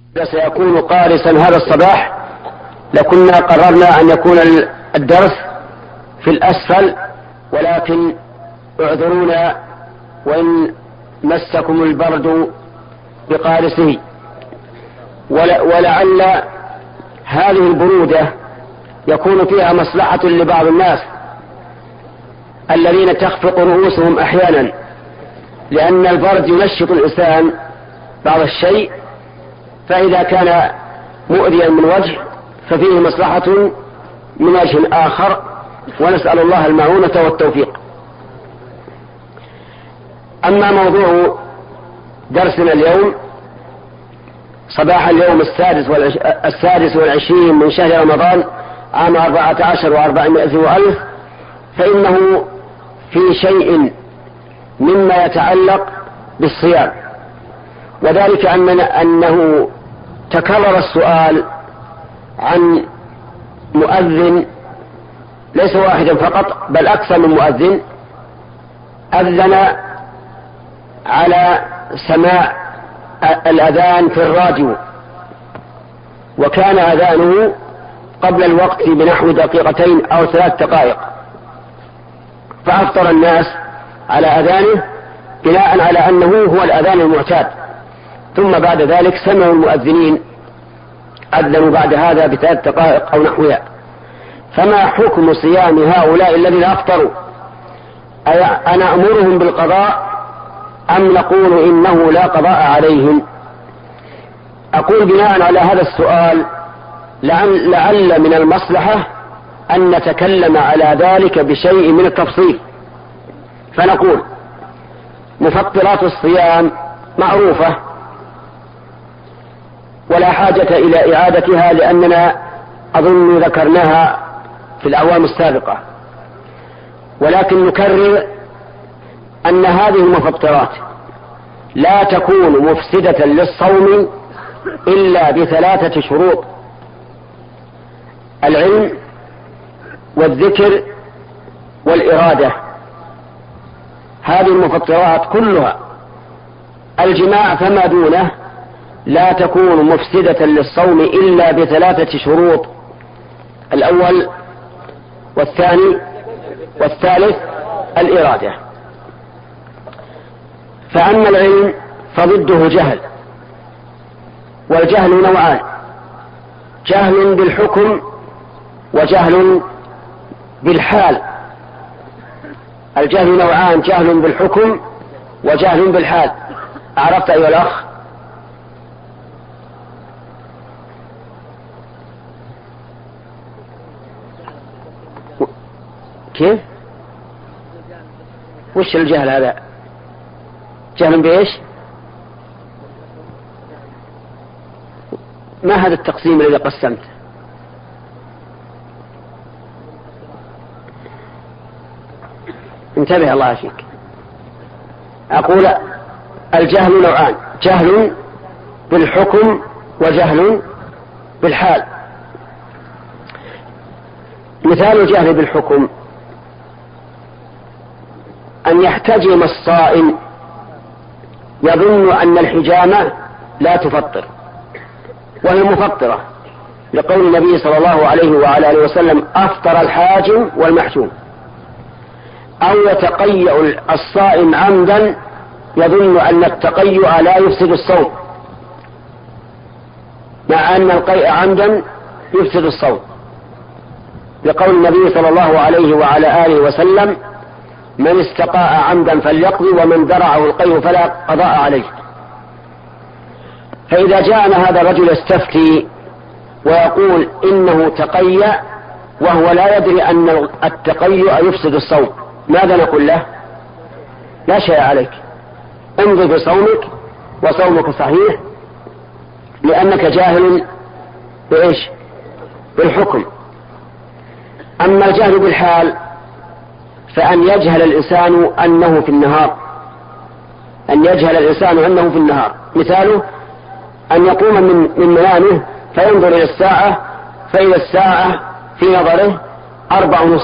سيكون قارسا هذا الصباح لكنا قررنا أن يكون الدرس في الأسفل، ولكن اعذرونا وإن مسكم البرد بقارسه، ولعل هذه البرودة يكون فيها مصلحة لبعض الناس الذين تخفق رؤوسهم أحيانا، لأن البرد ينشط الإنسان بعض الشيء، فإذا كان مؤذيا من وجه ففيه مصلحة من وجه آخر، ونسأل الله المعونة والتوفيق. أما موضوع درسنا اليوم صباح اليوم 26 من شهر رمضان عام 14 و400 وألف، فإنه في شيء مما يتعلق بالصيام، وذلك أنه تكرر السؤال عن مؤذن ليس واحدا فقط بل أكثر من مؤذن أذن على سماع الأذان في الراديو، وكان أذانه قبل الوقت بنحو دقيقتين أو 3 دقائق، فأفطر الناس على أذانه بناء على أنه هو الأذان المعتاد، ثم بعد ذلك سمعوا المؤذنين أذنوا بعد هذا ب3 دقائق أو نحوها. فما حكم صيام هؤلاء الذين أفطروا؟ أنا أمرهم بالقضاء أم نقول إنه لا قضاء عليهم؟ أقول بناء على هذا السؤال لعل من المصلحة أن نتكلم على ذلك بشيء من التفصيل، فنقول مفطرات الصيام معروفة ولا حاجة إلى إعادتها، لأننا أظن ذكرناها في الأعوام السابقة، ولكن نكرر أن هذه المفطرات لا تكون مفسدة للصوم إلا ب3 شروط: العلم والذكر والإرادة. هذه المفطرات كلها، الجماع فما دونه، لا تكون مفسدة للصوم إلا ب3 شروط: الأول والثاني والثالث الإرادة. فأما العلم فضده جهل، والجهل نوعان: جهل بالحكم وجهل بالحال. الجهل نوعان: جهل بالحكم وجهل بالحال. أعرفت أيها الأخ؟ كيف؟ وش الجهل هذا؟ جهل بإيش؟ ما هذا التقسيم الذي قسمت؟ انتبه الله فيك. أقول الجهل نوعان: جهل بالحكم وجهل بالحال. مثال الجهل بالحكم أن يحتجم الصائم يظن أن الحجامة لا تفطر وهي مفطرة، لقول النبي صلى الله عليه وعلى آله وسلم: أفطر الحاجم والمحجوم. أو يتقيأ الصائم عمدا يظن أن التقيؤ لا يفسد الصوم، مع أن القيء عمدا يفسد الصوم، لقول النبي صلى الله عليه وعلى آله وسلم: من استقاء عمدا فليقضي ومن درعه القيء فلا قضاء عليه. فإذا جاءنا هذا الرجل يستفتي ويقول إنه تقيأ وهو لا يدري أن التقيؤ يفسد الصوم، ماذا نقول له؟ لا شيء عليك، امضي بصومك وصومك صحيح، لأنك جاهل بإيش؟ بالحكم. أما الجهل بالحال فأن يجهل الإنسان أنه في النهار، مثاله أن يقوم من منامه فينظر إلى الساعة فإذا الساعة في نظره 4:30،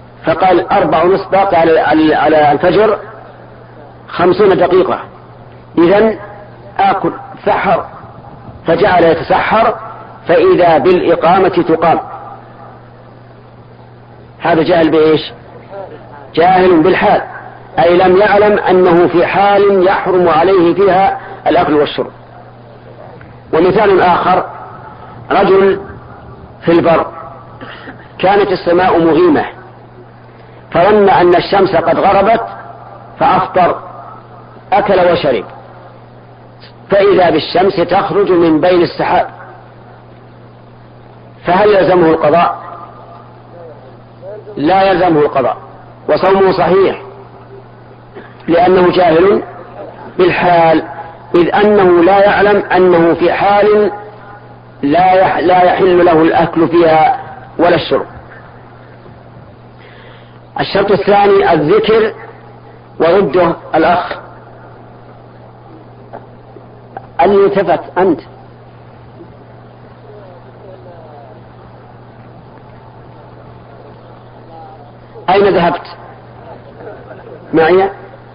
فقال 4:30 باقي على الفجر 50 دقيقة، إذن آكل سحر، فجعل يتسحر فإذا بالإقامة تقام. هذا جاهل بإيش؟ جاهل بالحال، أي لم يعلم أنه في حال يحرم عليه فيها الأكل والشرب. ومثال آخر: رجل في البر كانت السماء مغيمة فظن أن الشمس قد غربت فأفطر، أكل وشرب، فإذا بالشمس تخرج من بين السحاب، فهل يلزمه القضاء؟ لا يلزمه القضاء، وصومه صحيح لأنه جاهل بالحال، إذ أنه لا يعلم أنه في حال لا يحل له الأكل فيها ولا الشرب. الشرط الثاني الذكر وضده الأخ. اللي التفت أنت أين ذهبت؟ معي؟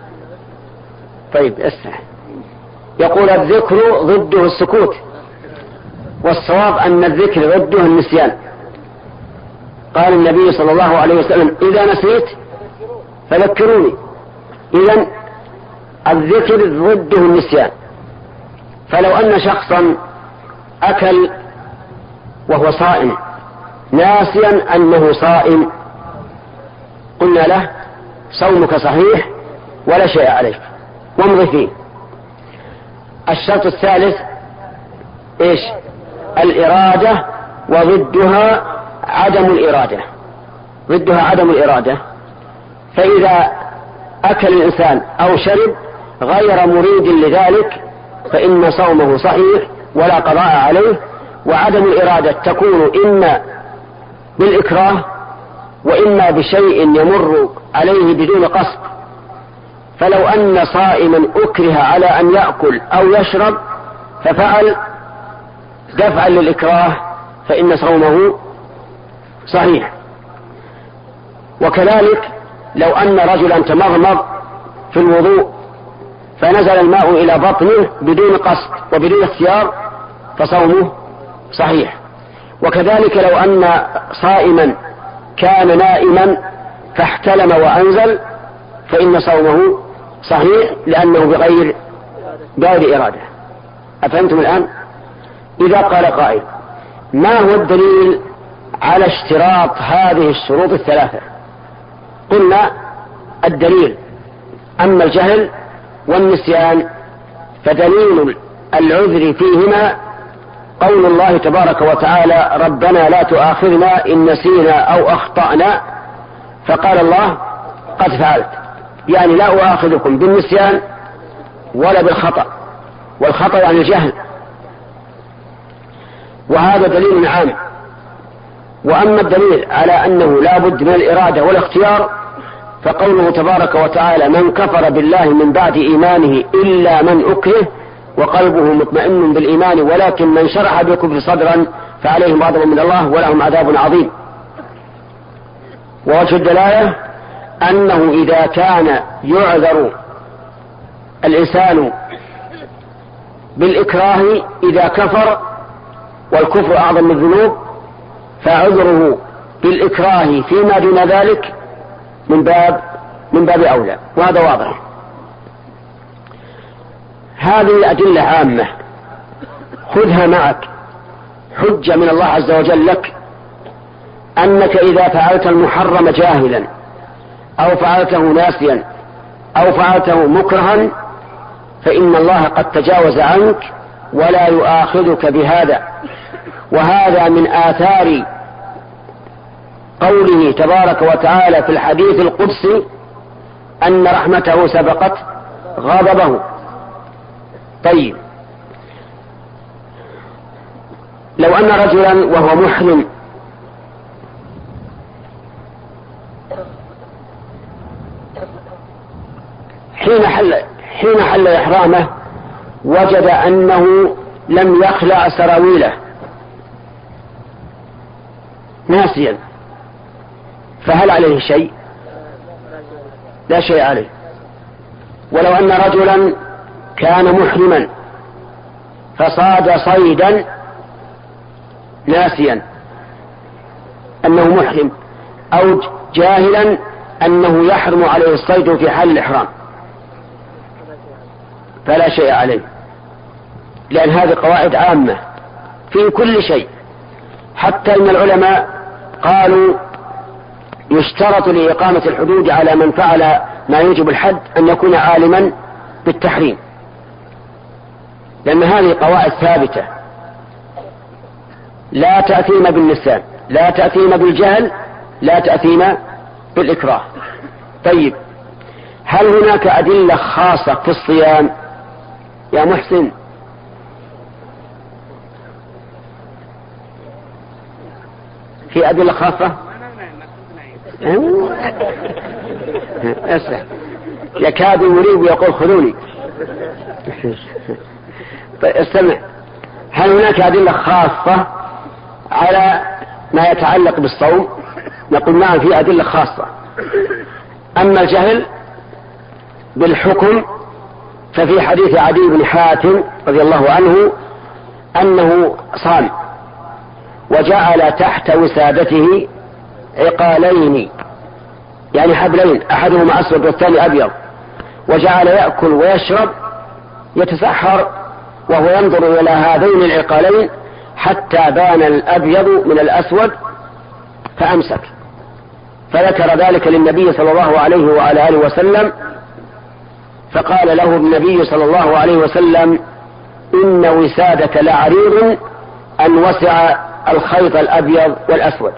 طيب اسمع. يقول الذكر ضده السكوت، والصواب أن الذكر ضده النسيان. قال النبي صلى الله عليه وسلم: إذا نسيت فذكروني. إذن الذكر ضده النسيان. فلو أن شخصا أكل وهو صائم ناسيا أنه صائم، قلنا له: صومك صحيح ولا شيء عليك وامضي فيه. الشرط الثالث إيش؟ الإرادة، وضدها عدم الإرادة. ضدها عدم الإرادة. فإذا أكل الإنسان أو شرب غير مريد لذلك فإن صومه صحيح ولا قضاء عليه. وعدم الإرادة تكون إما بالإكراه وإما بشيء يمر عليه بدون قصد. فلو أن صائما أكره على أن يأكل أو يشرب ففعل دفعا للإكراه فإن صومه صحيح. وكذلك لو أن رجلا تمضمض في الوضوء فنزل الماء إلى بطنه بدون قصد وبدون اختيار فصومه صحيح. وكذلك لو أن صائما كان نائما فاحتلم وأنزل فإن صومه صحيح لأنه بغير إرادة. أفهمتم الآن؟ إذا قال قائل: ما هو الدليل على اشتراط هذه الشروط الثلاثة؟ قلنا: الدليل أما الجهل والنسيان فدليل العذر فيهما قول الله تبارك وتعالى: ربنا لا تؤاخذنا إن نسينا أو أخطأنا. فقال الله: قد فعلت، يعني لا أؤاخذكم بالنسيان ولا بالخطأ، والخطأ يعني الجهل، وهذا دليل عام. وأما الدليل على أنه لا بد من الإرادة والاختيار فقوله تبارك وتعالى: من كفر بالله من بعد إيمانه إلا من أكره وقلبه مطمئن بالإيمان ولكن من شرح بالكفر صدرا فعليهم غضب من الله ولهم عذاب عظيم. ووجه الدلالة أنه إذا كان يعذر الإنسان بالإكراه إذا كفر والكفر أعظم من الذنوب فعذره بالإكراه فيما دون ذلك من باب أولى، وهذا واضح. هذه أدلة عامة خذها معك حجة من الله عز وجل لك أنك إذا فعلت المحرم جاهلا أو فعلته ناسيا أو فعلته مكرها فإن الله قد تجاوز عنك ولا يؤاخذك بهذا. وهذا من آثار قوله تبارك وتعالى في الحديث القدسي أن رحمته سبقت غضبه. طيب، لو أن رجلا وهو محرم حين حل إحرامه وجد أنه لم يخلع سراويله ناسيا، فهل عليه شيء؟ لا شيء عليه. ولو أن رجلا كان محرما فصاد صيدا ناسيا أنه محرم، أو جاهلا أنه يحرم عليه الصيد في حال الإحرام، فلا شيء عليه، لأن هذه قواعد عامة في كل شيء. حتى إن العلماء قالوا يشترط لإقامة الحدود على من فعل ما يوجب الحد أن يكون عالما بالتحريم، لأن هذه قواعد ثابتة، لا تأثيم باللسان، لا تأثيم بالجهل، لا تأثيم بالإكراه. طيب، هل هناك أدلة خاصة في الصيام يا محسن؟ في أدلة خاصة؟ اسمع، يكاد يريب يقول خذوني. طيب استمع، هل هناك أدلة خاصة على ما يتعلق بالصوم؟ نقول نعم، في أدلة خاصة. أما الجهل بالحكم ففي حديث عدي بن حاتم رضي الله عنه أنه صام وجعل تحت وسادته عقالين، يعني حبلين، أحدهما أسود والثاني أبيض، وجعل يأكل ويشرب يتسحر وهو ينظر إلى هذين العقالين حتى بان الأبيض من الأسود فأمسك، فذكر ذلك للنبي صلى الله عليه وعلى آله وسلم، فقال له النبي صلى الله عليه وسلم: إن وسادك لعريض أن وسع الخيط الأبيض والأسود،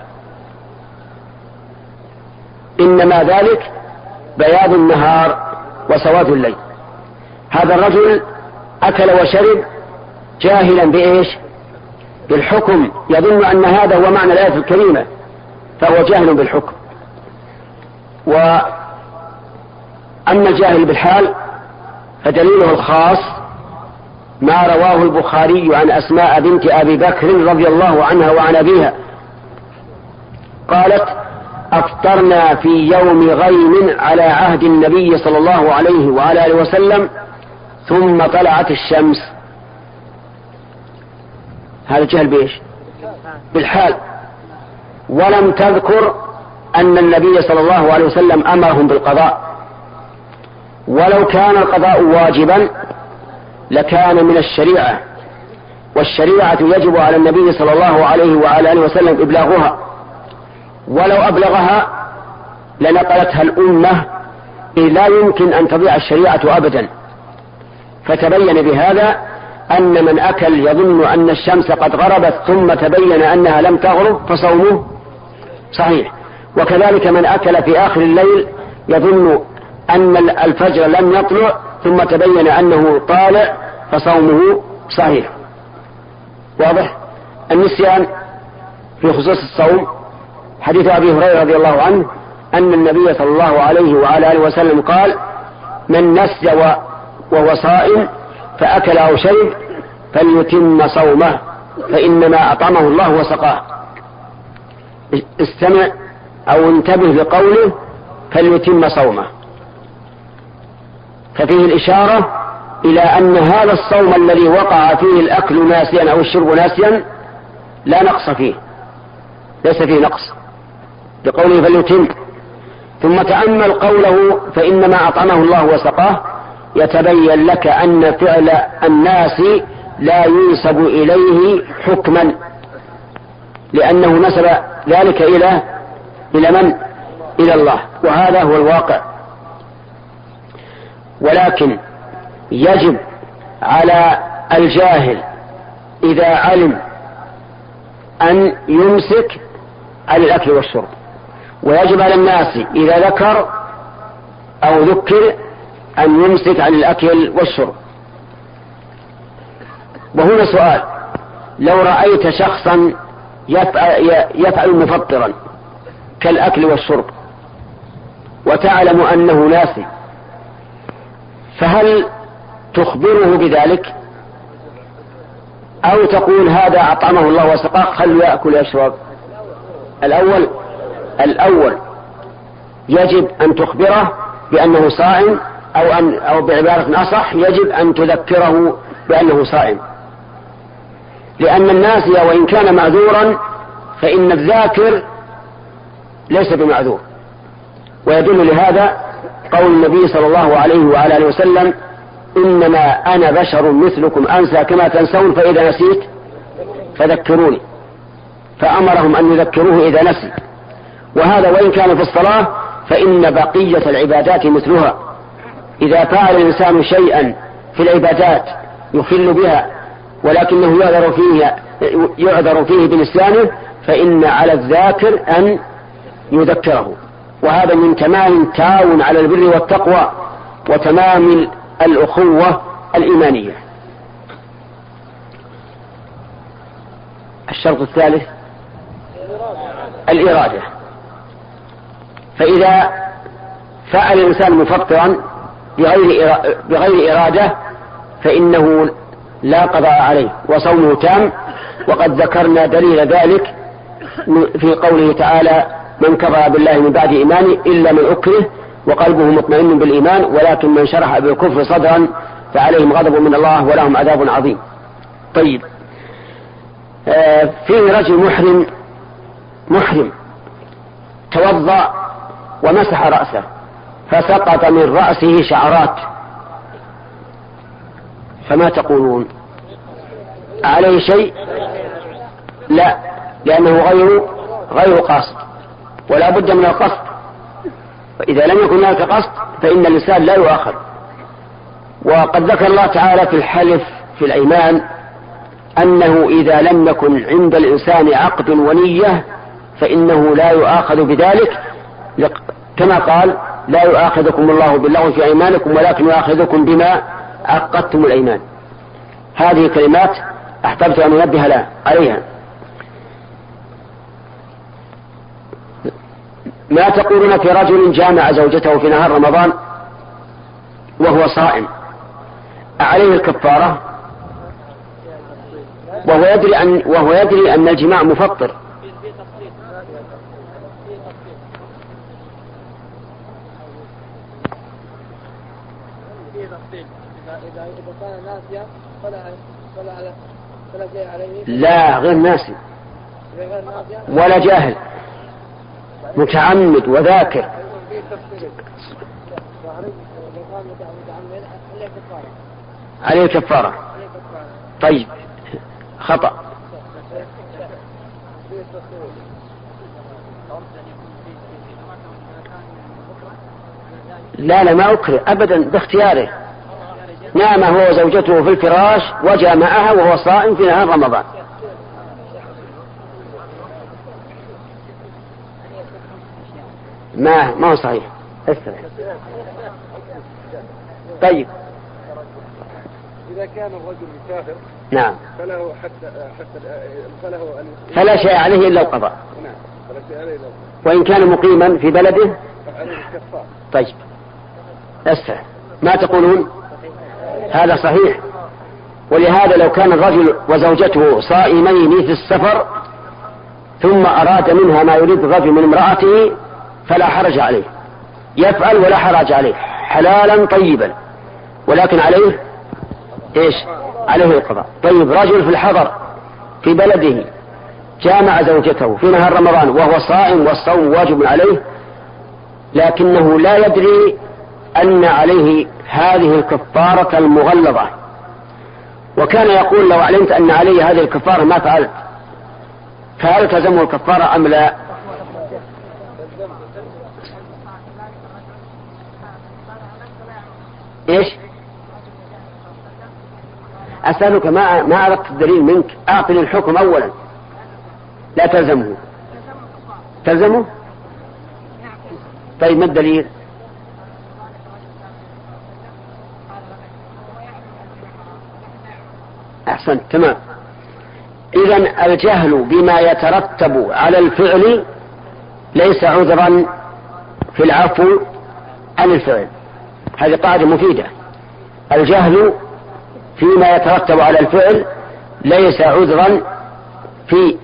إنما ذلك بياض النهار وسواد الليل. هذا الرجل أكل وشرب جاهلا بإيش؟ بالحكم، يظن أن هذا هو معنى الآية الكريمة، فهو جاهل بالحكم. وأما الجاهل بالحال فدليله الخاص ما رواه البخاري عن أسماء بنت أبي بكر رضي الله عنها وعن أبيها قالت: أفطرنا في يوم غيم على عهد النبي صلى الله عليه وعلى آله وسلم ثم طلعت الشمس. هذا جهل بإيش؟ بالحال. ولم تذكر أن النبي صلى الله عليه وسلم أمرهم بالقضاء، ولو كان القضاء واجبا لكان من الشريعة، والشريعة يجب على النبي صلى الله عليه وعلى آله وسلم إبلاغها، ولو أبلغها لنقلتها الأمة، لا يمكن أن تضيع الشريعة أبدا. فتبين بهذا أن من أكل يظن أن الشمس قد غربت ثم تبين أنها لم تغرب فصومه صحيح، وكذلك من أكل في آخر الليل يظن أن الفجر لم يطلع ثم تبين أنه طالع فصومه صحيح. واضح؟ النسيان في خصوص الصوم، حديث أبي هريرة رضي الله عنه أن النبي صلى الله عليه وعلى آله وسلم قال: من نسي وهو صائم فأكل أو شرب فليتم صومه فإنما أطعمه الله وسقاه. استمع أو انتبه لقوله فليتم صومه، ففيه الإشارة إلى أن هذا الصوم الذي وقع فيه الأكل ناسيا أو الشرب ناسيا لا نقص فيه، ليس فيه نقص بقوله فليتم. ثم تأمل قوله فإنما أطعمه الله وسقاه، يتبين لك أن فعل الناس لا ينسب إليه حكما، لأنه نسب ذلك إلى من؟ إلى الله، وهذا هو الواقع. ولكن يجب على الجاهل إذا علم أن يمسك عن الأكل والشرب، ويجب على الناس إذا ذكر أو ذكر أن يمسك عن الأكل والشرب. وهنا سؤال: لو رأيت شخصا يفعل مفطرا كالأكل والشرب وتعلم أنه ناسي، فهل تخبره بذلك أو تقول هذا أطعمه الله وسقاه خلوا يأكل ويشرب؟ الأول يجب أن تخبره بأنه صائم أو بعبارة أصح يجب أن تذكره بأنه صائم، لأن الناسي وإن كان معذورا فإن الذاكر ليس بمعذور. ويدل لهذا قول النبي صلى الله عليه وعلى آله وسلم: إنما أنا بشر مثلكم أنسى كما تنسون فإذا نسيت فذكروني، فأمرهم أن يذكروه إذا نسي. وهذا وإن كان في الصلاة فإن بقية العبادات مثلها، إذا فعل الإنسان شيئا في العبادات يخل بها ولكنه يعذر فيه بنسيانه فإن على الذاكر أن يذكره، وهذا من تمام التعاون على البر والتقوى وتمام الأخوة الإيمانية. الشرط الثالث الإرادة. فإذا فعل الإنسان مفطرا بغير إرادة فإنه لا قضاء عليه وصومه تام. وقد ذكرنا دليل ذلك في قوله تعالى: من كفر بالله من بعد إيمانه إلا من أكره وقلبه مطمئن بالإيمان ولكن من شرح بالكفر صدرا فعليهم غضب من الله ولهم عذاب عظيم. طيب، فيه رجل محرم توضأ ومسح رأسه فسقط من رأسه شعرات، فما تقولون؟ عليه شيء؟ لا، لأنه غير قاصد، ولا بد من القصد، فإذا لم يكن هناك قصد فإن الإنسان لا يؤاخذ. وقد ذكر الله تعالى في الحلف في الأيمان أنه إذا لم يكن عند الإنسان عقد ونية فإنه لا يؤاخذ بذلك، كما قال: لا يؤاخذكم الله باللغو في أيمانكم ولكن يؤاخذكم بما عقدتم الأيمان. هذه كلمات أحببت أن أنبه عليها. ما تقولون في رجل جامع زوجته في نهار رمضان وهو صائم، أعليه الكفارة وهو يدري أن الجماع مفطر؟ لا، غير ناسي ولا جاهل، متعمد وذاكر. عليه كفارة. طيب، خطأ. لا ما أكره أبدا، باختياره. نام هو وزوجته في الفراش وجامعها وهو صائم في نهار رمضان. ما هو صحيح. طيب، إذا كان الرجل مسافر نعم فلا شيء عليه إلا القضاء. نعم، فلا شيء عليه إلا القضاء. وإن كان مقيما في بلده فعليه الكفارة. طيب، أسفل. ما تقولون؟ هذا صحيح. ولهذا لو كان الرجل وزوجته صائمين في السفر ثم أراد منها ما يريد الرجل من امرأته فلا حرج عليه، يفعل ولا حرج عليه، حلالا طيبا، ولكن عليه ايش؟ عليه القضاء. طيب، رجل في الحضر في بلده جامع زوجته في نهار رمضان وهو صائم والصوم واجب عليه، لكنه لا يدري أن عليه هذه الكفارة المغلظة، وكان يقول: لو علمت أن علي هذه الكفارة ما فعلت. فهل تلزمه الكفارة أم لا؟ ايش؟ أسألك، ما أردت الدليل منك، أعطني الحكم أولا. لا تلزمه. تلزمه؟ طيب، ما الدليل؟ أحسنت، تمام. إذن الجهل بما يترتب على الفعل ليس عذرا في العفو عن الفعل. هذه قاعدة مفيدة. الجهل فيما يترتب على الفعل ليس عذرا في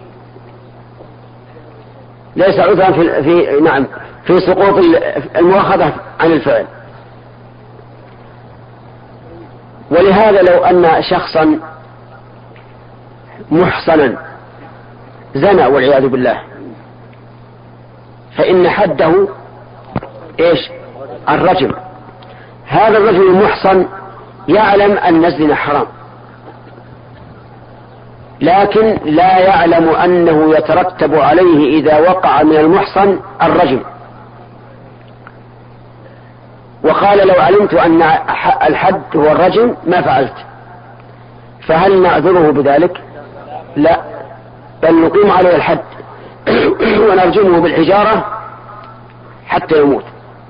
في سقوط المؤاخذة عن الفعل. ولهذا لو أن شخصا محصنا زنى والعياذ بالله فإن حده إيش؟ الرجم. هذا الرجل المحصن يعلم أن الزنا حرام، لكن لا يعلم أنه يترتب عليه إذا وقع من المحصن الرجم، وقال لو علمت أن الحد هو الرجم ما فعلت. فهل نعذره بذلك؟ لا، بل نقيم عليه الحد ونرجمه بالحجارة حتى يموت.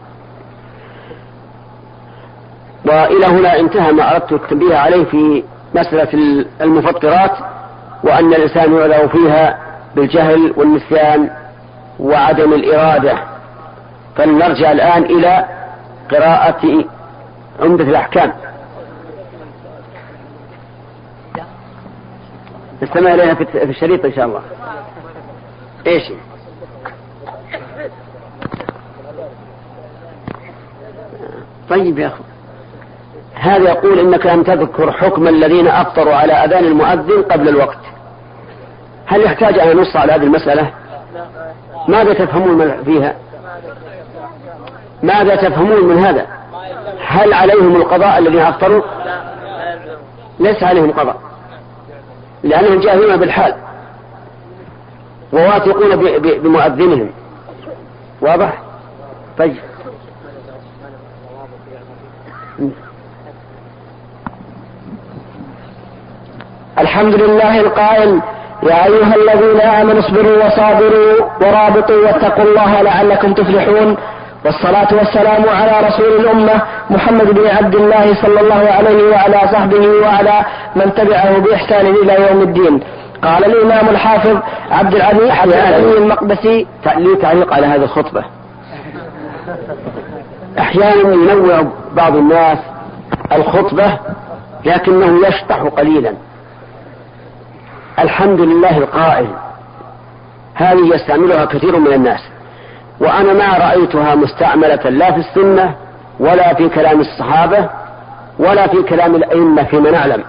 وإلى هنا انتهى ما أردت التنبيه عليه في مسألة المفطرات، وأن الإنسان يعذر فيها بالجهل والنسيان وعدم الإرادة. فلنرجع الآن إلى قراءة عمدة الأحكام، نستمع إليها في الشريط إن شاء الله. إيش طيب يا أخي، هذا يقول إنك لم تذكر حكم الذين أفطروا على أذان المؤذن قبل الوقت. هل يحتاج أن نص على هذه المسألة؟ ماذا تفهمون فيها؟ ماذا تفهمون من هذا؟ هل عليهم القضاء الذين أفطروا؟ ليس عليهم قضاء، لأنهم جاهلون بالحال وواثقون بمؤذنهم. واضح؟ طيب الحمد لله القائل يا أيها الذين آمنوا اصبروا وصابروا ورابطوا واتقوا الله لعلكم تفلحون. والصلاة والسلام على رسول الأمة محمد بن عبد الله صلى الله عليه وعلى صحبه وعلى من تبعه بإحسان إلى يوم الدين. قال الإمام الحافظ عبد الغني المقدسي لي تعليق على هذه الخطبة. أحيانا ينوع بعض الناس الخطبة لكنه يشطح قليلا. الحمد لله القائل هذه يستعملها كثير من الناس، وأنا ما رأيتها مستعملة لا في السنة ولا في كلام الصحابة ولا في كلام الأئمة فيما نعلم.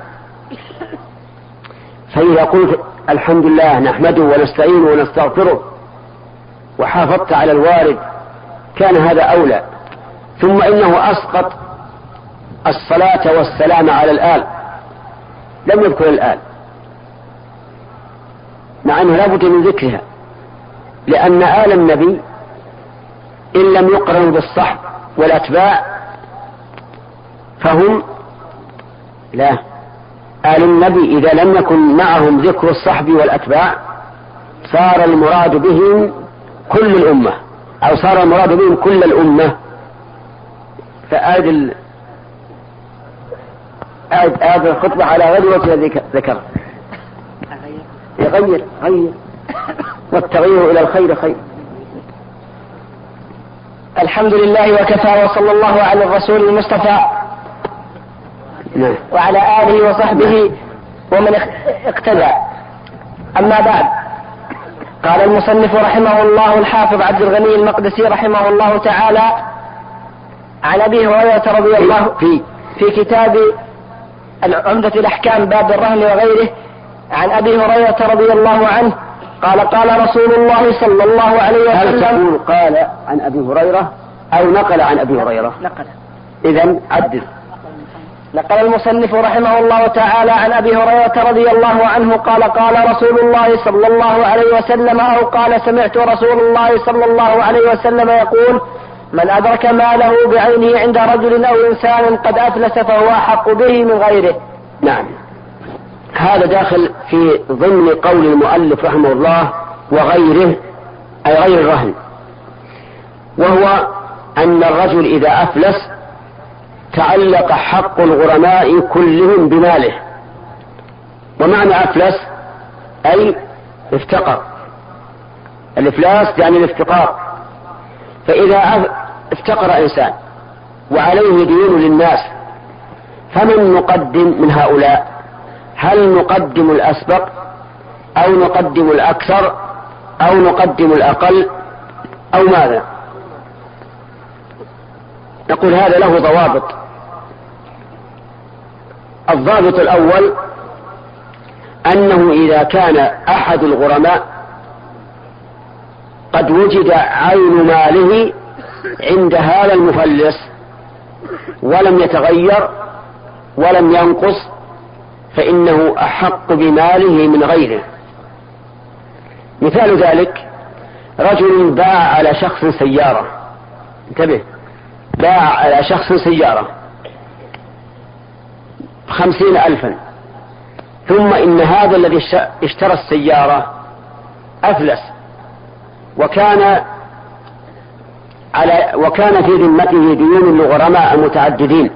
فإذا قلت الحمد لله نحمده ونستعينه ونستغفره وحافظت على الوارد كان هذا أولى. ثم إنه أسقط الصلاة والسلام على الآل، لم يذكر الآل مع أنه لا بد من ذكرها، لأن آل النبي إن لم يقرنوا بالصحب والأتباع فهم لا. آل النبي إذا لم يكن معهم ذكر الصحب والأتباع صار المراد بهم كل الأمة، أو صار المراد بهم كل الأمة. فآد الخطبة على غير وجه ذكر. غير والتغيير إلى الخير خير. الحمد لله وكفى وصلى الله على الرسول المصطفى وعلى آله وصحبه ومن اقتدى. أما بعد، قال المصنف رحمه الله الحافظ عبد الغني المقدسي رحمه الله تعالى عن أبي هريرة رضي الله في كتاب عمدة الأحكام باب الرهن وغيره عن أبي هريرة رضي الله عنه قال قال رسول الله صلى الله عليه وسلم. هل تقول قال عن أبي هريرة أو نقل عن أبي هريرة؟ نقل. إذن عدل. نقل المصنف رحمه الله تعالى عن أبي هريرة رضي الله عنه قال قال رسول الله صلى الله عليه وسلم أو قال سمعت رسول الله صلى الله عليه وسلم يقول من أدرك ماله بعينه عند رجل أو إنسان قد أفلس فهو أحق به من غيره. نعم، هذا داخل في ضمن قول المؤلف رحمه الله وغيره، أي غير الرهن، وهو أن الرجل إذا أفلس تعلق حق الغرماء كلهم بماله. ومعنى أفلس أي افتقر. الإفلاس يعني الافتقار. فإذا افتقر إنسان وعليه ديون للناس فمن نقدم من هؤلاء؟ هل نقدم الأسبق أو نقدم الأكثر أو نقدم الأقل أو ماذا؟ نقول هذا له ضوابط. الضابط الأول أنه إذا كان أحد الغرماء قد وجد عين ماله عند هذا المفلس ولم يتغير ولم ينقص فإنه أحق بماله من غيره. مثال ذلك رجل باع على شخص سيارة، انتبه، باع على شخص سيارة 50,000، ثم إن هذا الذي اشترى السيارة أفلس وكان في ذمته ديون لغرماء متعددين.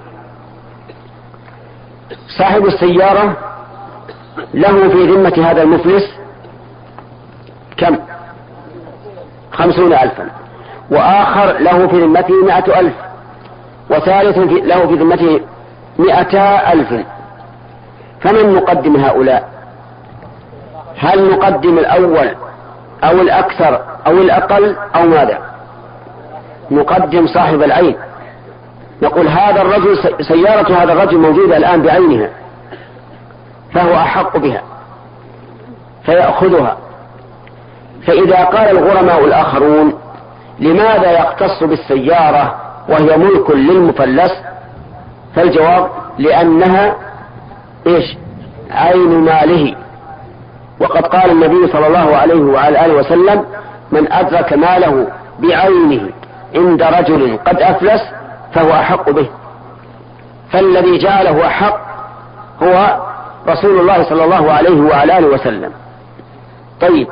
صاحب السيارة له في ذمة هذا المفلس كم؟ 50,000، وآخر له في ذمته 100,000، وثالث له في ذمته 200,000. فمن نقدم هؤلاء؟ هل نقدم الأول أو الأكثر أو الأقل أو ماذا؟ نقدم صاحب العين. نقول هذا الرجل سيارة هذا الرجل موجودة الآن بعينها، فهو أحق بها فيأخذها. فإذا قال الغرماء الآخرون لماذا يختص بالسيارة وهي ملك للمفلس؟ فالجواب لأنها إيش؟ عين ماله. وقد قال النبي صلى الله عليه وعلى آله وسلم: من أدرك ماله بعينه عند رجل قد أفلس فهو أحق به. فالذي جعله أحق هو رسول الله صلى الله عليه وعلى آله وسلم. طيب،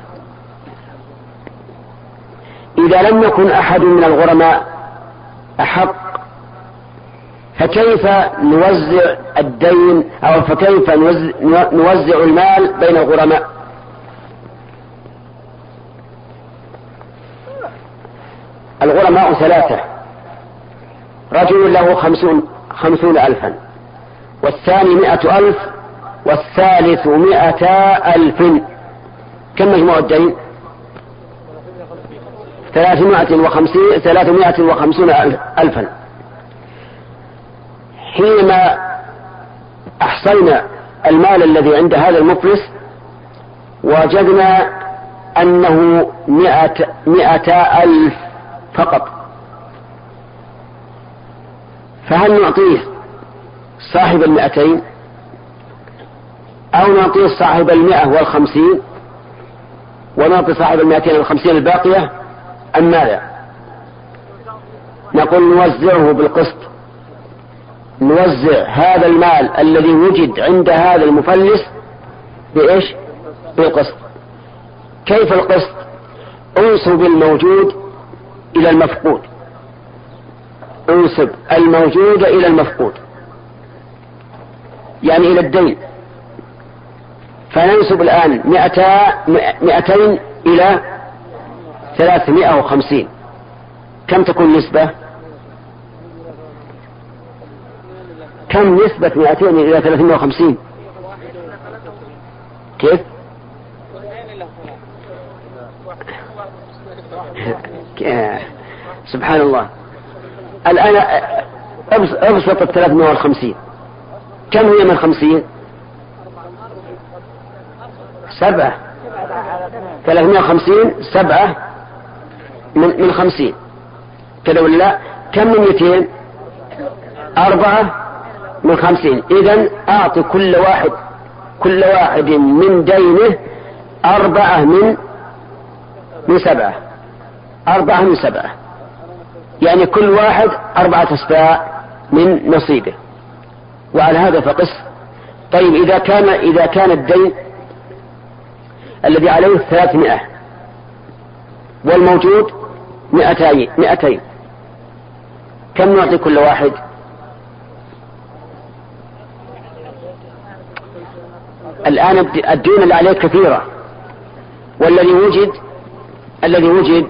إذا لم يكن أحد من الغرماء أحق فكيف نوزع الدين أو فكيف نوزع المال بين الغرماء؟ الغرماء 3، رجل له 50,000، والثاني 100,000، والثالث 200,000. كم مجموع الدين؟ 350,000. حينما أحصينا المال الذي عند هذا المفلس وجدنا أنه 100,000 فقط، فهل نعطيه صاحب 200 أو نعطيه صاحب 150 ونعطي صاحب 250 الباقية أم ماذا؟ نقول نوزعه بالقسط، نوزع هذا المال الذي وجد عند هذا المفلس بإيش؟ بالقسط. كيف القسط؟ انسب الموجود إلى المفقود، انسب الموجود إلى المفقود، يعني إلى الدين. فننسب الآن 200 إلى 350. كم تكون نسبة؟ كم نسبة 200 إلى 350؟ كيف؟ سبحان الله. الآن ابسط 350. كم هي من 50؟ 7. 350 7 من 50 كذا ولا لا؟ كم من 200؟ 4 من 50. إذن أعطي كل واحد من دينه 4 من 7. 4 من 7، يعني كل واحد 4 أسباع من نصيبه. وعلى هذا فقس. طيب، إذا كان الدين الذي عليه 300 والموجود 200، كم نعطي كل واحد؟ الآن الدين اللي عليه كثيرة، والذي وجد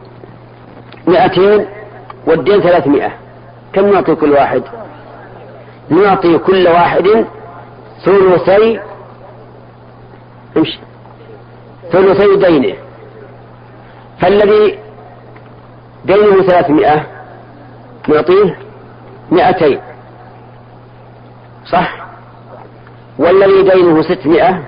200 والدين 300، كم نعطي كل واحد؟ نعطي كل واحد ثلثي دينه. فالذي دينه 300 نعطيه 200، صح؟ والذي دينه 600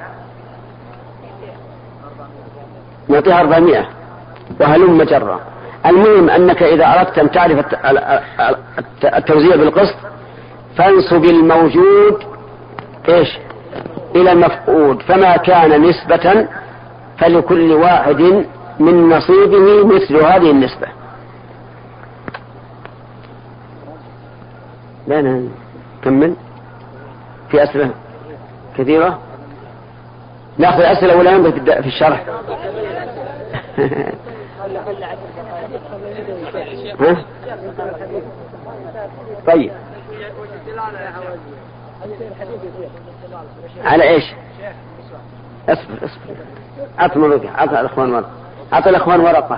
نعطيها 400 وهلم جرا. المهم أنك إذا أردت أن تعرف التوزيع بالقسط فانسب الموجود إيش إلى المفقود، فما كان نسبة فلكل واحد من نصيبه مثل هذه النسبة. لا كمل. في أسئلة كثيرة نأخذ أسئلة ولا ينبغي في الشرح. طيب على ايش؟ اصبر اعطى الاخوان ورقة.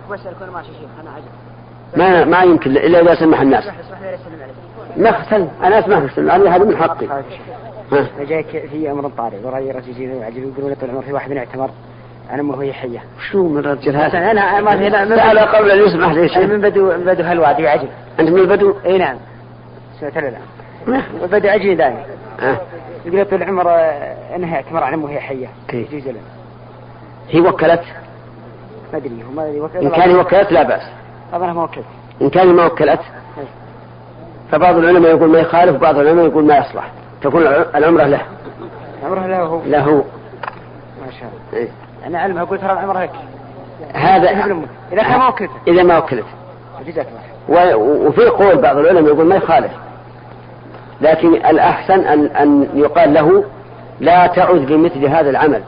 ما يمكن الا اذا سمح الناس. ما سلم انا اسمح انا هذا من حقي. جايك في امر طارئ وراي رجل يقولون طول العمر في واحد من اعتمر انا ما هي حيه. شو من الرجل هذا؟ انا ما سأل قبل ان يسمح لي شيء. من بدو هالوادي عجل. انت من البدو؟ اي نعم سمعت لا بدو عجل دائما. يقول طول العمر انها اعتمر على وهي حيه. يجوز لنا. هي وكلت؟ ما ادري هو ما وكلت. ان كان وكلت لا باس. طبعا ما وكلت. ان كان ما وكلت فبعض العلماء يقول ما يخالف وبعض العلماء يقول ما يصلح، تكون العمره له. عمره له ما شاء الله. أنا علمها قلت ترى العمر هيك. هذا إذا كان ما وكلت. إذا ما وكلت. وفي قول بعض العلماء يقول ما يخالف، لكن الأحسن أن يقال له لا تعد بمثل هذا العمل،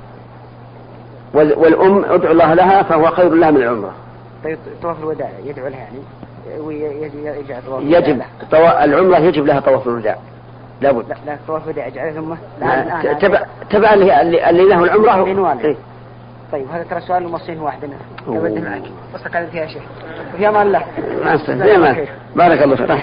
والأم ادعو الله لها فهو خير لها من العمرة. طيب طواف الوداع يدعو لها يعني يجب العمرة يجب لها طواف الوداع لابد. لا طواف الوداع يجعله ثم تبع اللي له العمرة. طيب هذا ترى سؤال موصين واحد أبدا معك بس قال فيها شيء وفي أمان الله. بارك الله فيك.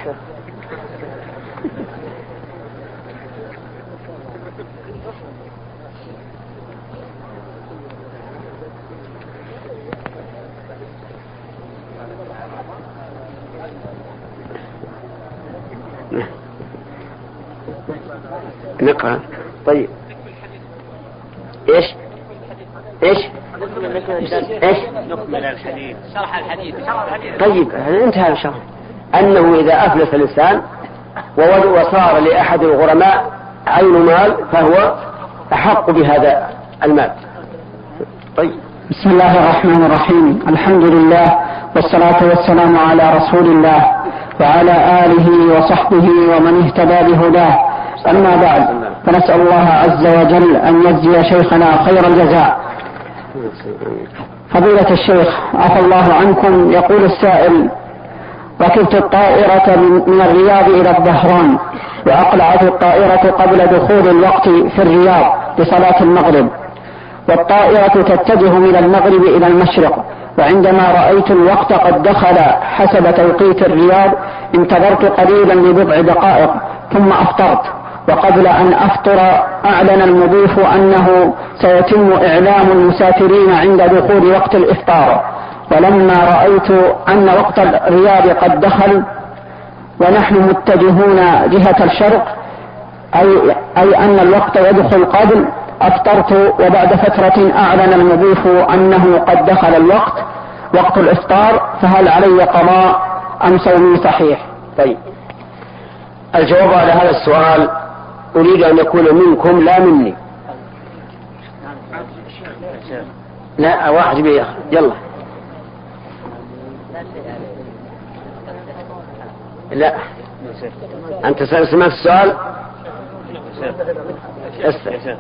نقرأ. طيب ايش نكمل الحديث شرح الحديث. طيب انتهى الشرح. انه اذا افلس الانسان وصار لاحد الغرماء عين مال فهو احق بهذا المال. طيب بسم الله الرحمن الرحيم. الحمد لله والصلاة والسلام على رسول الله وعلى آله وصحبه ومن اهتدى بهداه. أما بعد فنسأل الله عز وجل أن يجزي شيخنا خير الجزاء. فضيلة الشيخ عفى الله عنكم، يقول السائل: ركبت الطائرة من الرياض إلى الظهران وأقلعت الطائرة قبل دخول الوقت في الرياض لصلاة المغرب، والطائرة تتجه من المغرب إلى المشرق، وعندما رأيت الوقت قد دخل حسب توقيت الرياض انتظرت قليلا لبضع دقائق ثم أفطرت، وقبل أن أفطر أعلن المضيف أنه سيتم إعلام المسافرين عند دخول وقت الإفطار، ولما رأيت أن وقت الرياض قد دخل ونحن متجهون جهة الشرق أي أن الوقت يدخل قبل، أفطرت، وبعد فترة أعلن المضيف أنه قد دخل الوقت وقت الإفطار، فهل علي قضاء أم صومي صحيح؟ طيب الجواب على هذا السؤال أريد أن يكون منكم لا مني. لا واحد بيخ يلا. لا أنت سمعت السؤال؟ استنى.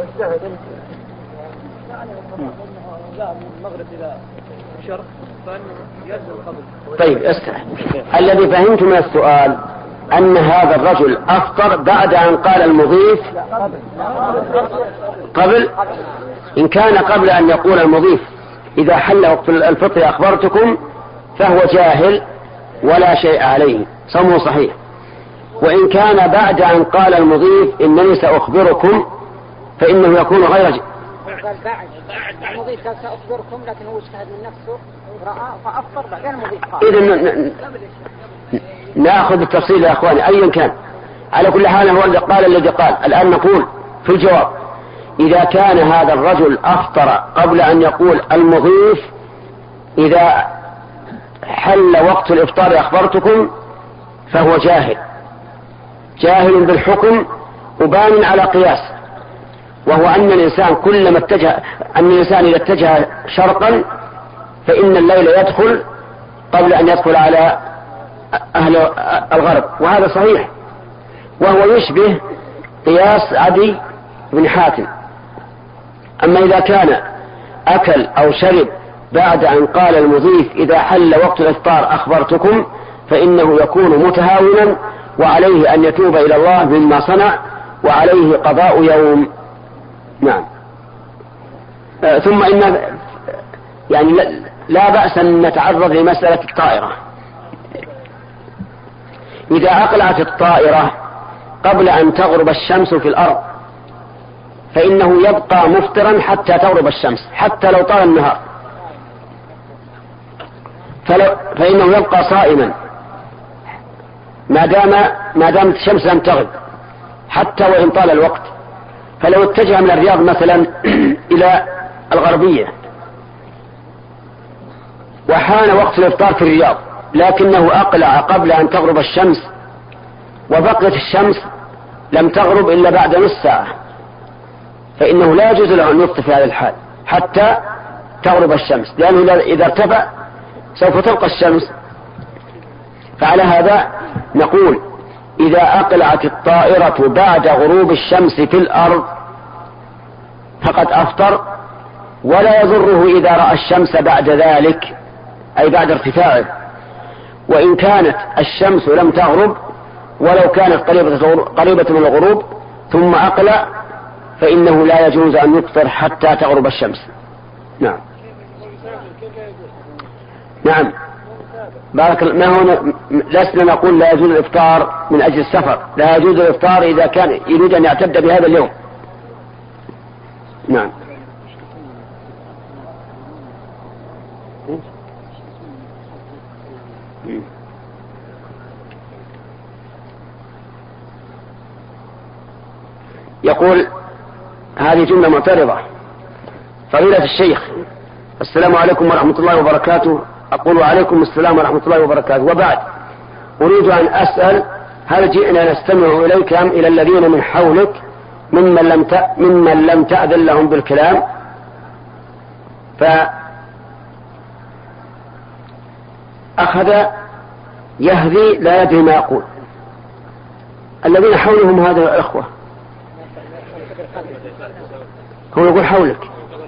طيب استنى. الذي فهمت من السؤال أن هذا الرجل أفطر بعد أن قال المضيف قبل. إن كان قبل أن يقول المضيف إذا حل وقت الفطر أخبرتكم فهو جاهل ولا شيء عليه، صومه صحيح. وإن كان بعد أن قال المضيف إنني سأخبركم فإنه يكون غير بعد المضيف قال سأخبركم، لكن هو اجتهد من نفسه رأى فأفطر بعدين المضيف قال. إذن نأخذ التفصيل يا أخواني. أيا كان على كل حال هو الذي قال. الآن نقول في الجواب: إذا كان هذا الرجل أفطر قبل أن يقول المضيف إذا حل وقت الإفطار أخبرتكم، فهو جاهل بالحكم وبان على قياس، وهو أن الإنسان كلما إذا اتجه شرقا فإن الليل يدخل قبل أن يدخل على أهل الغرب، وهذا صحيح، وهو يشبه قياس عدي بن حاتم. أما إذا كان أكل أو شرب بعد أن قال المضيف إذا حل وقت الإفطار أخبرتكم، فإنه يكون متهاونا، وعليه أن يتوب إلى الله مما صنع، وعليه قضاء يوم. نعم. ثم إن يعني لا بأس أن نتعرض لمسألة الطائرة. إذا أقلعت الطائرة قبل أن تغرب الشمس في الأرض فإنه يبقى مفطرا حتى تغرب الشمس، حتى لو طال النهار، فإنه يبقى صائما ما دامت الشمس لم تغرب، حتى وإن طال الوقت. فلو اتجه من الرياض مثلا إلى الغربية وحان وقت الإفطار في الرياض، لكنه أقلع قبل أن تغرب الشمس، وبقيت الشمس لم تغرب إلا بعد نصف ساعة، فإنه لا يجوز له أن يفطر في هذا الحال حتى تغرب الشمس، لأنه إذا ارتفع سوف تبقى الشمس. فعلى هذا نقول: إذا أقلعت الطائرة بعد غروب الشمس في الأرض فقد أفطر، ولا يضره إذا رأى الشمس بعد ذلك، أي بعد ارتفاعه. وإن كانت الشمس لم تغرب ولو كانت قريبة من الغروب ثم أقلع، فإنه لا يجوز أن يفطر حتى تغرب الشمس. نعم. نعم. بارك الله. ما هو لسنا نقول لا يجوز الإفطار من أجل السفر، لا يجوز الإفطار إذا كان يريد أن يعتد بهذا اليوم. نعم. يقول: هذه جملة معترضة. فضيلة الشيخ، السلام عليكم ورحمة الله وبركاته. أقول: وعليكم السلام ورحمة الله وبركاته. وبعد، أريد أن أسأل: هل جئنا نستمع إليك أم إلى الذين من حولك ممن لم تأذن لهم بالكلام؟ فأخذ يهذي لا يدري ما يقول. الذين حولهم هذا الأخوة، هو يقول حولك.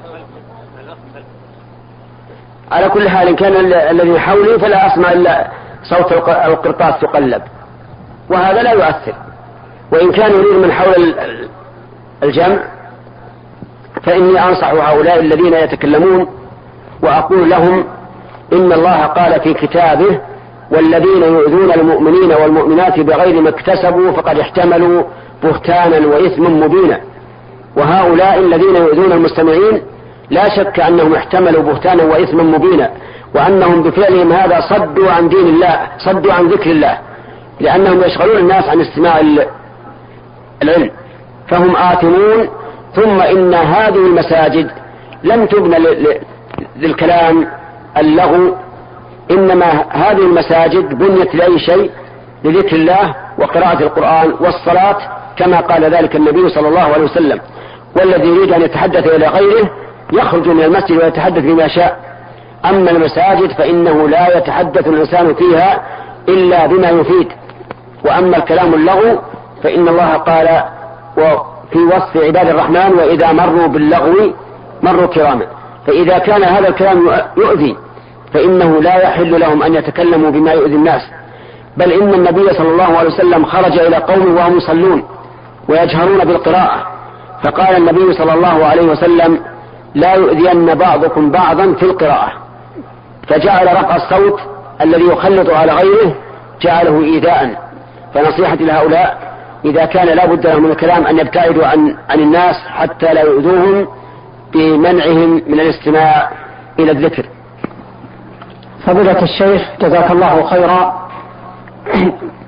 على كل حال إن كان الذي حولي فلا أسمع إلا صوت القرطاس يقلب، وهذا لا يؤثر. وإن كان يريد من حول الجمع فإني أنصح هؤلاء الذين يتكلمون وأقول لهم: إن الله قال في كتابه: والذين يؤذون المؤمنين والمؤمنات بغير ما اكتسبوا فقد احتملوا بهتانا وإثما مبينا. وهؤلاء الذين يؤذون المستمعين لا شك أنهم احتملوا بهتانا وإثما مبينا، وأنهم بفعلهم هذا صدوا عن دين الله، صدوا عن ذكر الله، لأنهم يشغلون الناس عن استماع العلم، فهم آثمون. ثم إن هذه المساجد لم تبنى للكلام اللغو، إنما هذه المساجد بنيت لأي شيء؟ لذكر الله وقراءة القرآن والصلاة، كما قال ذلك النبي صلى الله عليه وسلم. والذي يريد أن يتحدث إلى غيره يخرج من المسجد ويتحدث بما شاء. أما المساجد فإنه لا يتحدث الإنسان فيها إلا بما يفيد. وأما الكلام اللغو فإن الله قال وفي وصف عباد الرحمن: وإذا مروا باللغو مروا كراما. فإذا كان هذا الكلام يؤذي فإنه لا يحل لهم أن يتكلموا بما يؤذي الناس. بل إن النبي صلى الله عليه وسلم خرج إلى قوم وهم يصلون ويجهرون بالقراءة، فقال النبي صلى الله عليه وسلم: لا يؤذين بعضكم بعضا في القراءة. فجعل رفع الصوت الذي يخلط على غيره جعله إيذاء. فنصيحتي لهؤلاء: إذا كان لا بد لهم من الكلام أن يبتعدوا عن الناس حتى لا يؤذوهم بمنعهم من الاستماع إلى الذكر. فضيلة الشيخ جزاك الله خيرا،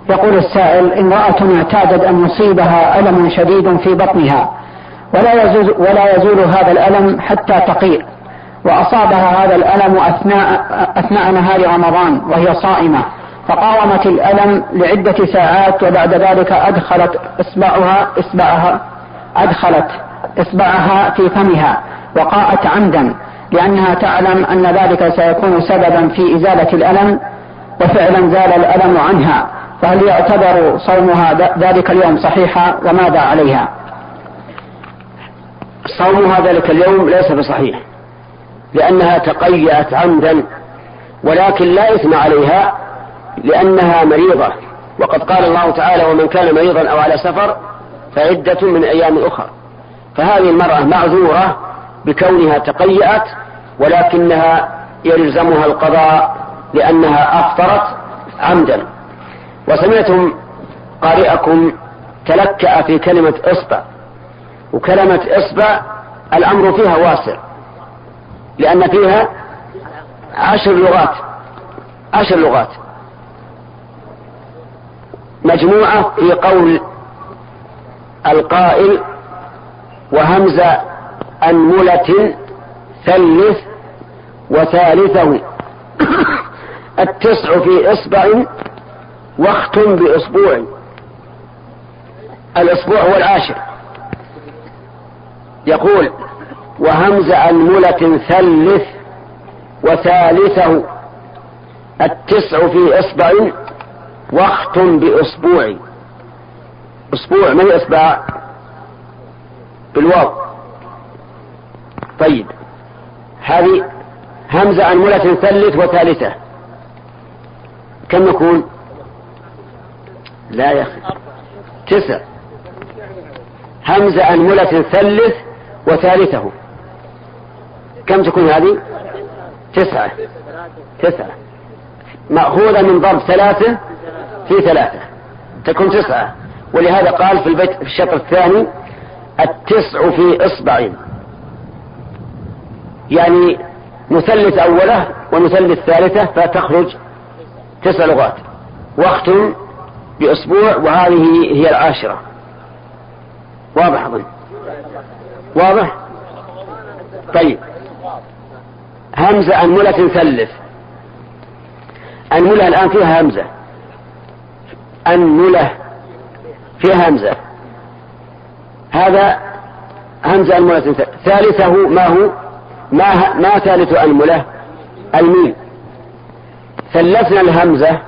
يقول السائل: امرأة اعتادت أن يصيبها ألم شديد في بطنها ولا يزول هذا الألم حتى تقيء، وأصابها هذا الألم أثناء نهار رمضان وهي صائمة، فقاومت الألم لعدة ساعات، وبعد ذلك أدخلت إصبعها في فمها وقاءت عمدا، لأنها تعلم أن ذلك سيكون سببا في إزالة الألم، وفعلا زال الألم عنها، فهل يعتبر صومها ذلك اليوم صحيحا، وماذا عليها؟ صومها ذلك اليوم ليس بصحيح، لأنها تقيأت عمدا، ولكن لا إثم عليها لأنها مريضة، وقد قال الله تعالى: ومن كان مريضا أو على سفر فعدة من أيام أخرى. فهذه المرأة معذورة بكونها تقيأت، ولكنها يلزمها القضاء لأنها أفطرت عمدا. وسمعتم قارئكم تلكأ في كلمة إصبع، وكلمة إصبع الأمر فيها واسع، لأن فيها 10 لغات مجموعة في قول القائل: وهمز أنملة ثلث وثالثه 9 في إصبع واختم بأسبوع. الأسبوع هو 10. يقول: وهمز أنملة ثلث وثالثه 9 في إصبع واختم بأسبوع. أسبوع ما هي إصبع بالواو. طيب، هذه همزة أنملة ثلث وثالثة كم يكون؟ لا يا أخي، 9. همزة أنملة ثلث وثالثه كم تكون هذه؟ 9 مأخوذة من ضرب 3 في 3 تكون 9. ولهذا قال في البيت في الشطر الثاني: 9 في إصبع، يعني نثلث أوله ونثلث ثالثة فتخرج 9 لغات، واختم بأسبوع، وهذه هي 10. واضح أظن؟ واضح؟ طيب، همزة أنملة ثلث. أنملة الآن فيها همزة، أنملة فيها همزة، هذا همزة أنملة ثلث. ثالثه ما هو؟ ما ثالث أنملة؟ الميم. ثلثنا الهمزة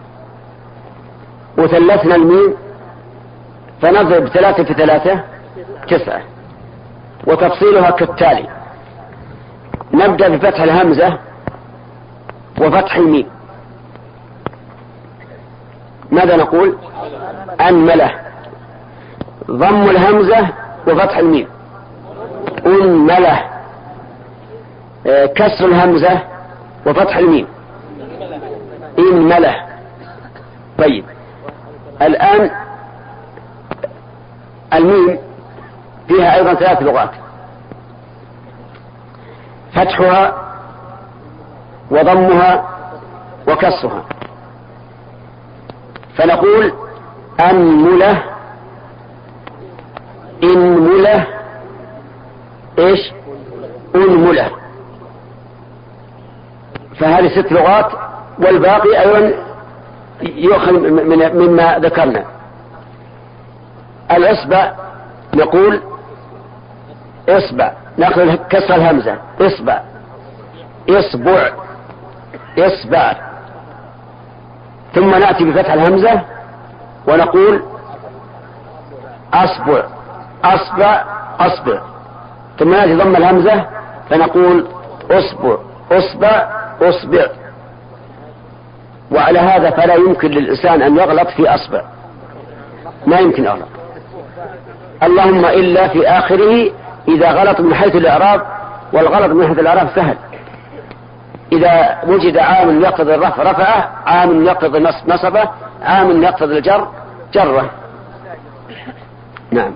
وثلثنا الميم، فنضرب 3 في 3 9. وتفصيلها كالتالي: نبدأ بفتح الهمزة وفتح الميم. ماذا نقول؟ أنملة. ضم الهمزة وفتح الميم، أنملة. كسر الهمزة وفتح الميم، إنملة. طيب، الآن الميم فيها أيضا 3 لغات: فتحها وضمها وكسرها. فنقول: أنملة، إنملة، إيش؟ أنملة. فهذه 6 لغات، والباقي أيضا يؤخذ مما ذكرنا. الإصبع نقول إصبع، نأخذ كسر الهمزة، إصبع، إصبع، إصبع. ثم نأتي بفتح الهمزة ونقول أصبع، أصبع، أصبع. ثم نأتي ضم الهمزة فنقول أصبع، أصبع، أصبع. وعلى هذا فلا يمكن للإنسان أن يغلط في أصبع، ما يمكن أغلط، اللهم إلا في آخره إذا غلط من حيث الإعراب، والغلط من حيث الإعراب سهل. إذا وجد عامل يقتضي الرفع رفعه، عامل يقتضي النصب نصبه، عامل يقتضي الجر جره. نعم.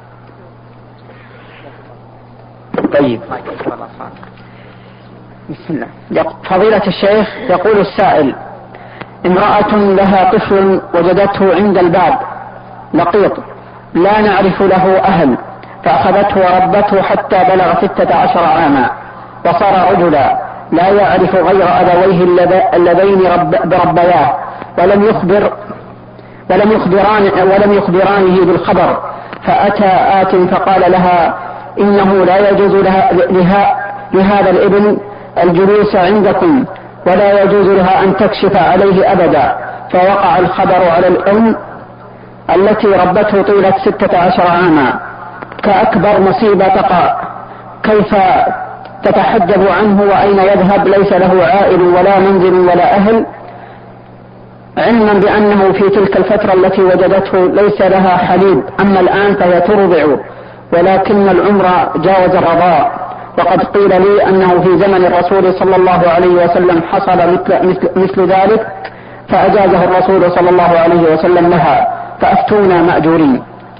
طيب، بسم الله. فضيلة الشيخ، يقول السائل: امرأة لها طفل وجدته عند الباب لقيط لا نعرف له أهل، فأخذته وربته حتى بلغ 16 عاما وصار رجلا لا يعرف غير أبويه اللذين بربياه، ولم يخبرانه بالخبر. فأتى آت فقال لها إنه لا يجوز لهذا الابن الجلوس عندكم، ولا يجوز لها أن تكشف عليه أبدا. فوقع الخبر على الأم التي ربته طيلة 16 عاما كأكبر مصيبة تقع. كيف تتحجب عنه وأين يذهب؟ ليس له عائل ولا منزل ولا أهل، علما بأنه في تلك الفترة التي وجدته ليس لها حليب، أما الآن فهي ترضع، ولكن العمر جاوز الرضاع. وقد قيل لي أنه في زمن الرسول صلى الله عليه وسلم حصل مثل ذلك، فأجازه الرسول صلى الله عليه وسلم لها، فأفتونا مأجورين.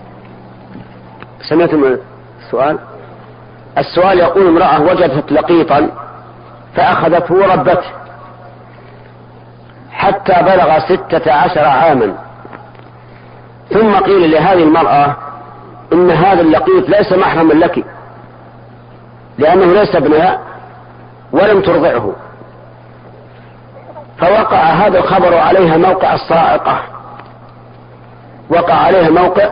سمعتم السؤال؟ السؤال يقول امرأة وجدت لقيطا فأخذته وربته حتى بلغ 16 عاما، ثم قيل لهذه المرأة إن هذا اللقيط ليس محرما لك لأنه ليس ابنها ولم ترضعه، فوقع هذا الخبر عليها موقع الصاعقة، وقع عليها موقع